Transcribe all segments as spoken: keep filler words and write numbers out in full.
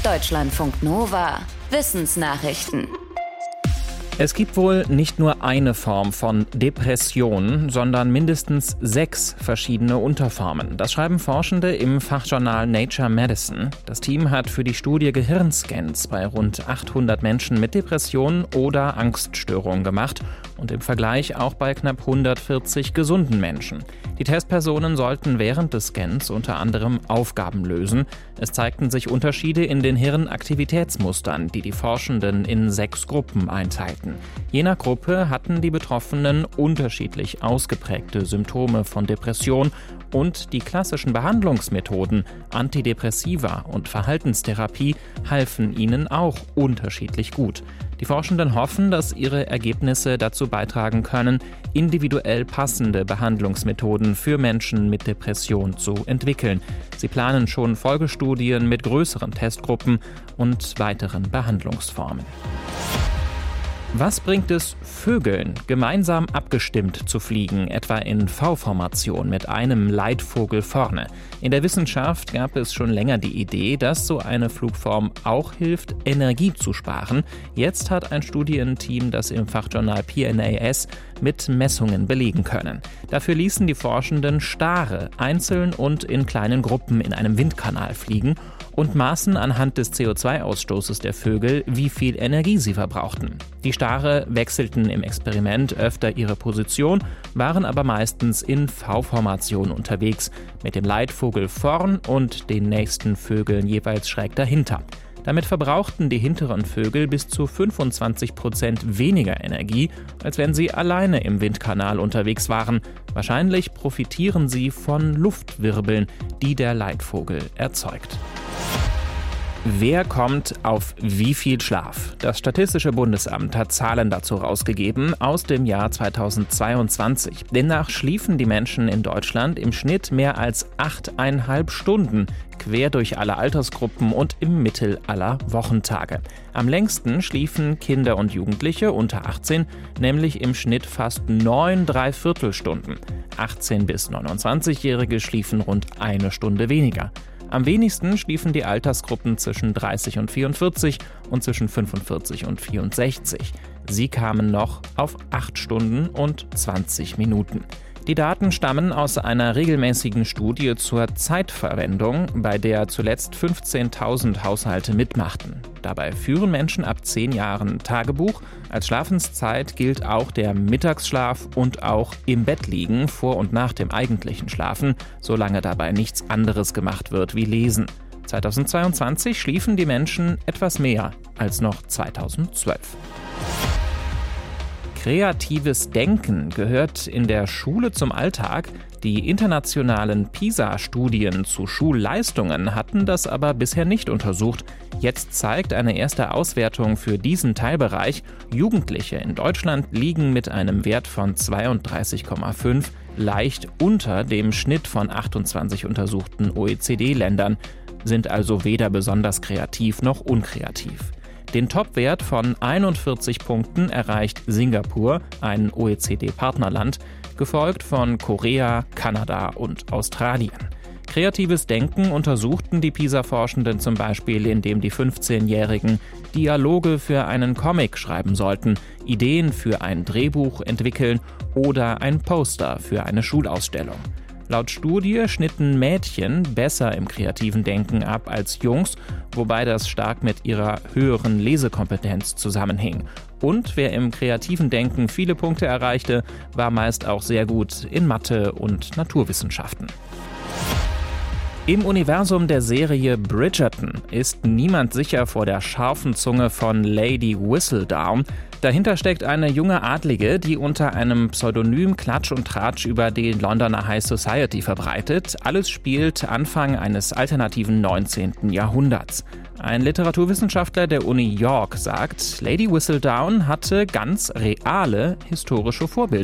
Deutschlandfunk Nova. Wissensnachrichten. Es gibt wohl nicht nur eine Form von Depression, sondern mindestens sechs verschiedene Unterformen. Das schreiben Forschende im Fachjournal Nature Medicine. Das Team hat für die Studie Gehirnscans bei rund achthundert Menschen mit Depressionen oder Angststörungen gemacht und im Vergleich auch bei knapp hundertvierzig gesunden Menschen. Die Testpersonen sollten während des Scans unter anderem Aufgaben lösen. Es zeigten sich Unterschiede in den Hirnaktivitätsmustern, die die Forschenden in sechs Gruppen einteilten. Je nach Gruppe hatten die Betroffenen unterschiedlich ausgeprägte Symptome von Depression und die klassischen Behandlungsmethoden, Antidepressiva und Verhaltenstherapie, halfen ihnen auch unterschiedlich gut. Die Forschenden hoffen, dass ihre Ergebnisse dazu beitragen können, individuell passende Behandlungsmethoden für Menschen mit Depression zu entwickeln. Sie planen schon Folgestudien mit größeren Testgruppen und weiteren Behandlungsformen. Was bringt es Vögeln, gemeinsam abgestimmt zu fliegen, etwa in V-Formation mit einem Leitvogel vorne? In der Wissenschaft gab es schon länger die Idee, dass so eine Flugform auch hilft, Energie zu sparen. Jetzt hat ein Studienteam das im Fachjournal P N A S mit Messungen belegen können. Dafür ließen die Forschenden Stare einzeln und in kleinen Gruppen in einem Windkanal fliegen und maßen anhand des C O zwei Ausstoßes der Vögel, wie viel Energie sie verbrauchten. Die Stare wechselten im Experiment öfter ihre Position, waren aber meistens in V-Formation unterwegs, mit dem Leitvogel vorn und den nächsten Vögeln jeweils schräg dahinter. Damit verbrauchten die hinteren Vögel bis zu fünfundzwanzig Prozent weniger Energie, als wenn sie alleine im Windkanal unterwegs waren. Wahrscheinlich profitieren sie von Luftwirbeln, die der Leitvogel erzeugt. Wer kommt auf wie viel Schlaf? Das Statistische Bundesamt hat Zahlen dazu rausgegeben aus dem Jahr zweitausendzweiundzwanzig. Demnach schliefen die Menschen in Deutschland im Schnitt mehr als achteinhalb Stunden, quer durch alle Altersgruppen und im Mittel aller Wochentage. Am längsten schliefen Kinder und Jugendliche unter achtzehn, nämlich im Schnitt fast neun Dreiviertelstunden. achtzehn- bis neunundzwanzigjährige schliefen rund eine Stunde weniger. Am wenigsten schliefen die Altersgruppen zwischen dreißig und vierundvierzig und zwischen fünfundvierzig und vierundsechzig. Sie kamen noch auf acht Stunden und zwanzig Minuten. Die Daten stammen aus einer regelmäßigen Studie zur Zeitverwendung, bei der zuletzt fünfzehntausend Haushalte mitmachten. Dabei führen Menschen ab zehn Jahren Tagebuch. Als Schlafenszeit gilt auch der Mittagsschlaf und auch im Bett liegen vor und nach dem eigentlichen Schlafen, solange dabei nichts anderes gemacht wird wie Lesen. zweitausendzweiundzwanzig schliefen die Menschen etwas mehr als noch zweitausendzwölf. Kreatives Denken gehört in der Schule zum Alltag. Die internationalen PISA-Studien zu Schulleistungen hatten das aber bisher nicht untersucht. Jetzt zeigt eine erste Auswertung für diesen Teilbereich, Jugendliche in Deutschland liegen mit einem Wert von zweiunddreißig Komma fünf leicht unter dem Schnitt von achtundzwanzig untersuchten O E C D-Ländern, sind also weder besonders kreativ noch unkreativ. Den Topwert von einundvierzig Punkten erreicht Singapur, ein O E C D-Partnerland, gefolgt von Korea, Kanada und Australien. Kreatives Denken untersuchten die PISA-Forschenden zum Beispiel, indem die fünfzehnjährigen Dialoge für einen Comic schreiben sollten, Ideen für ein Drehbuch entwickeln oder ein Poster für eine Schulausstellung. Laut Studie schnitten Mädchen besser im kreativen Denken ab als Jungs, wobei das stark mit ihrer höheren Lesekompetenz zusammenhing. Und wer im kreativen Denken viele Punkte erreichte, war meist auch sehr gut in Mathe und Naturwissenschaften. Im Universum der Serie Bridgerton ist niemand sicher vor der scharfen Zunge von Lady Whistledown. Dahinter steckt eine junge Adlige, die unter einem Pseudonym Klatsch und Tratsch über die Londoner High Society verbreitet. Alles spielt Anfang eines alternativen neunzehnten Jahrhunderts. Ein Literaturwissenschaftler der Uni York sagt, Lady Whistledown hatte ganz reale historische Vorbilder.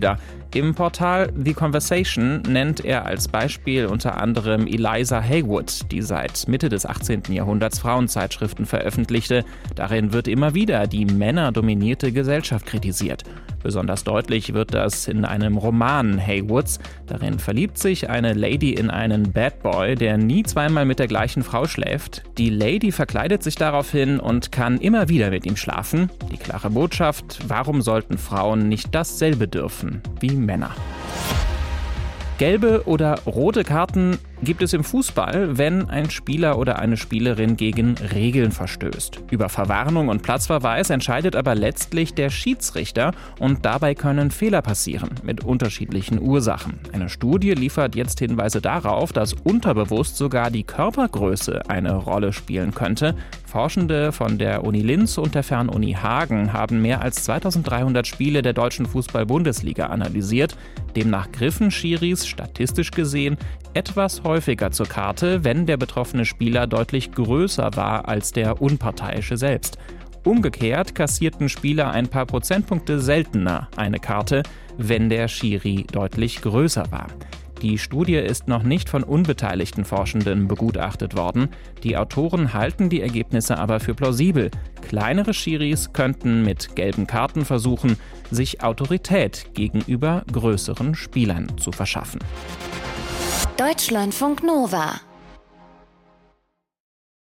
Im Portal The Conversation nennt er als Beispiel unter anderem Eliza Haywood, die seit Mitte des achtzehnten Jahrhunderts Frauenzeitschriften veröffentlichte. Darin wird immer wieder die männerdominierte Gesellschaft kritisiert. Besonders deutlich wird das in einem Roman Haywoods. Darin verliebt sich eine Lady in einen Bad Boy, der nie zweimal mit der gleichen Frau schläft. Die Lady verkleidet sich daraufhin und kann immer wieder mit ihm schlafen. Die klare Botschaft: Warum sollten Frauen nicht dasselbe dürfen wie Männer? Gelbe oder rote Karten gibt es im Fußball, wenn ein Spieler oder eine Spielerin gegen Regeln verstößt. Über Verwarnung und Platzverweis entscheidet aber letztlich der Schiedsrichter und dabei können Fehler passieren, mit unterschiedlichen Ursachen. Eine Studie liefert jetzt Hinweise darauf, dass unterbewusst sogar die Körpergröße eine Rolle spielen könnte. Forschende von der Uni Linz und der Fernuni Hagen haben mehr als zweitausenddreihundert Spiele der deutschen Fußball-Bundesliga analysiert. Demnach griffen Schiris statistisch gesehen etwas häufiger zur Karte, wenn der betroffene Spieler deutlich größer war als der Unparteiische selbst. Umgekehrt kassierten Spieler ein paar Prozentpunkte seltener eine Karte, wenn der Schiri deutlich größer war. Die Studie ist noch nicht von unbeteiligten Forschenden begutachtet worden. Die Autoren halten die Ergebnisse aber für plausibel. Kleinere Schiris könnten mit gelben Karten versuchen, sich Autorität gegenüber größeren Spielern zu verschaffen. Deutschlandfunk Nova